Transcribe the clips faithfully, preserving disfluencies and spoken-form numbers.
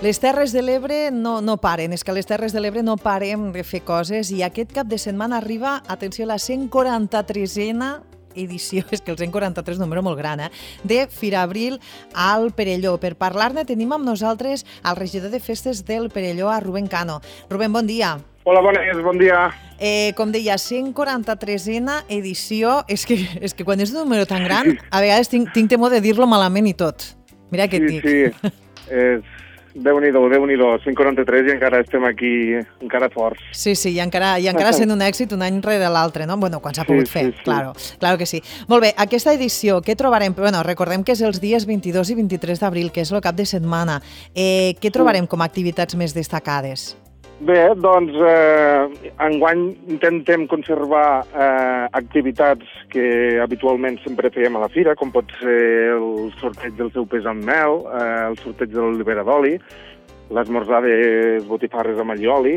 Les Terres de l'Ebre no, no paren, és que a les Terres de l'Ebre no parem de fer coses i aquest cap de setmana arriba, atenció, la cent quaranta-tresena edició, és que el cent quaranta-tres és un número molt gran, eh? de Firabril al Perelló. Per parlar-ne tenim amb nosaltres el regidor de festes del Perelló, a Rubén Cano. Rubén, bon dia. Hola, bones, bon dia. Eh, com deia, cent quaranta-tresena edició, és que, és que quan és un número tan gran, a vegades tinc, tinc temor de dir-lo malament i tot. Mira què et sí, dic. Sí, sí, és... Déu-n'hi-do, Déu-n'hi-do, cent quaranta-tres i encara estem aquí, encara forts. Sí, sí, i encara, i encara sent un èxit un any rere l'altre, no? Bueno, quan s'ha pogut sí, fer, sí, sí. claro, claro que sí. Molt bé, aquesta edició, què trobarem? Bueno, recordem que és els dies vint-i-dos i vint-i-tres d'abril, que és el cap de setmana. Eh, què trobarem com a activitats més destacades? Bé, doncs, eh, enguany intentem conservar eh, activitats que habitualment sempre fèiem a la fira, com pot ser el sorteig del seu pes amb mel, eh, el sorteig de l'olivera d'oli, l'esmorzar de botifarres amb allioli,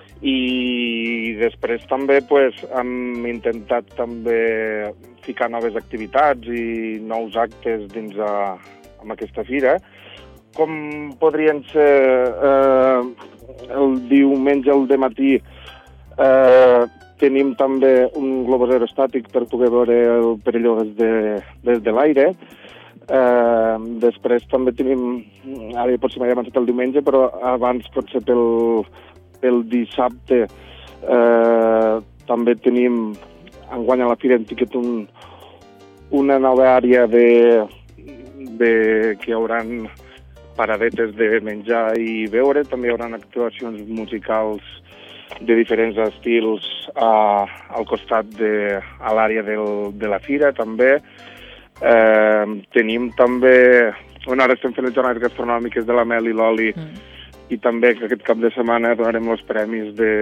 i després també pues, hem intentat també ficar noves activitats i nous actes dins a, amb aquesta fira, com podrien ser eh, el diumenge al dematí eh, tenim també un globus aerostàtic per poder veure el Perelló des de, des de l'aire. Eh, després també tenim, ara potser m'he avançat el diumenge, però abans potser pel, pel dissabte eh, també tenim, enguany a la fira hem ficat un, una nova àrea de, de que hi haurà paradetes de menjar i beure, també hi haurà actuacions musicals de diferents estils a, al costat de a l'àrea del, de la fira, també. Eh, tenim també, bueno, ara estem fent les jornades gastronòmiques de la mel i l'oli mm. i també que aquest cap de setmana donarem els premis de,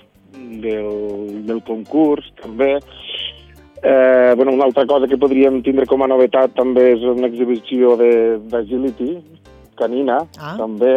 del, del concurs, també. Eh, bueno, una altra cosa que podríem tindre com a novetat també és una exhibició d'agility canina, ah. també,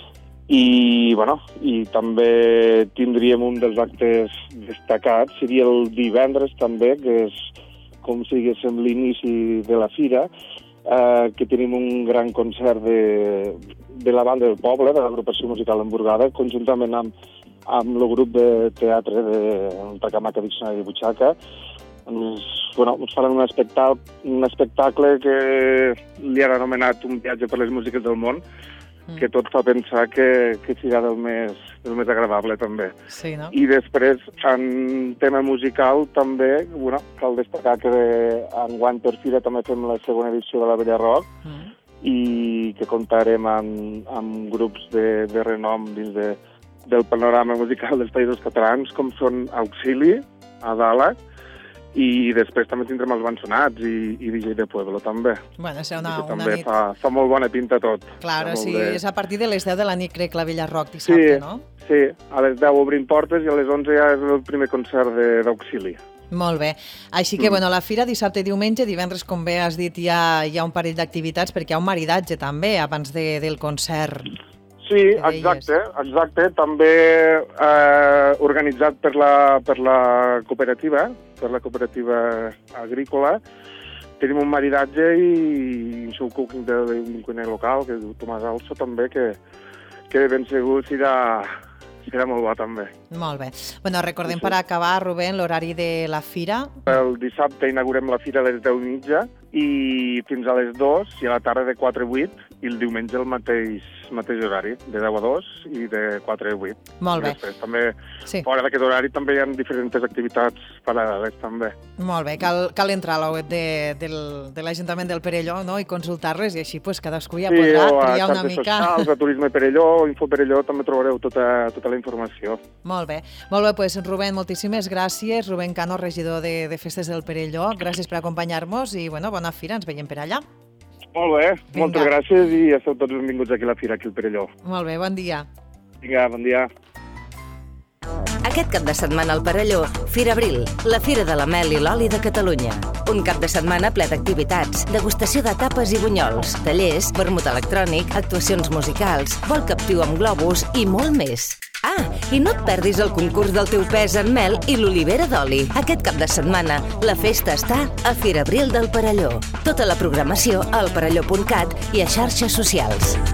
i, bueno, i també tindríem un dels actes destacats, seria el divendres també, que és com si diguéssim l'inici de la fira, eh, que tenim un gran concert de, de la banda del poble, de l'agrupació musical Emburgada, conjuntament amb, amb el grup de teatre de Tacamaca Diccionari de Butxaca. Ens, bueno, ens faran un espectacle, un espectacle que li han anomenat un viatge per les músiques del món, mm. que tot fa pensar que, que serà del més, del més agradable, també. Sí, no? I després, en tema musical, també, bueno, cal destacar que enguany per fira també fem la segona edició de la Bella Rock, mm. i que comptarem amb, amb grups de, de renom dins de, del panorama musical dels Països Catalans, com són Auxili, Adala, i després també tindrem els Bansonats i, i D J de Pueblo, també. Bueno, serà una, que una també nit... fa, fa molt bona pinta tot. Clar, sí, de... és a partir de les deu de la nit, crec, la Bella Rock, dissabte, sí, no? Sí, a les deu obrim portes i a les onze ja és el primer concert d'Auxili. Molt bé. Així que, mm. bueno, la fira dissabte i diumenge, divendres, com bé has dit, hi ha, hi ha un parell d'activitats, perquè hi ha un maridatge, també, abans de, del concert. Sí, exacte, exacte. També eh, organitzat per la, per la cooperativa, per la cooperativa agrícola. Tenim un maridatge i un show cooking d'un cuiner local, que és Tomàs Also, també, que, que de ben segur serà, serà molt bo, també. Molt bé. Bueno, recordem sí, sí. per acabar, Rubén, l'horari de la fira. El dissabte inaugurem la fira a les deu i mitja i fins a les dues, i a la tarda de quatre a vuit, i el diumenge el mateix, mateix horari, de deu a dos i de quatre a vuit. Molt bé. I després, també, sí. fora d'aquest horari, també hi ha diferents activitats paral·leles, també. Molt bé, cal, cal entrar a la web de, del, de l'Ajuntament del Perelló, no?, i consultar-les, i així pues, cadascú ja sí, podrà triar una mica. Sí, mica. Socials, a Turisme Perelló, Info Perelló, també trobareu tota, tota la informació. Molt bé. Molt bé, pues, Rubén, moltíssimes gràcies. Rubén Cano, regidor de, de Festes del Perelló. Gràcies per acompanyar-nos i, bueno, bona fira, ens veiem per allà. Molt bé, Vinga. Moltes gràcies i esteu tots benvinguts aquí a la fira, aquí al Perelló. Molt bé, bon dia. Vinga, bon dia. Aquest cap de setmana al Perelló, Firabril, la Fira de la Mel i l'Oli de Catalunya. Un cap de setmana ple d'activitats, degustació de tapes i bunyols, tallers, vermut electrònic, actuacions musicals, vol captiu amb globus i molt més. Ah, i no et perdis el concurs del teu pes en mel i l'olivera d'oli. Aquest cap de setmana, la festa està a Firabril del Perelló. Tota la programació al perelló punt cat i a xarxes socials.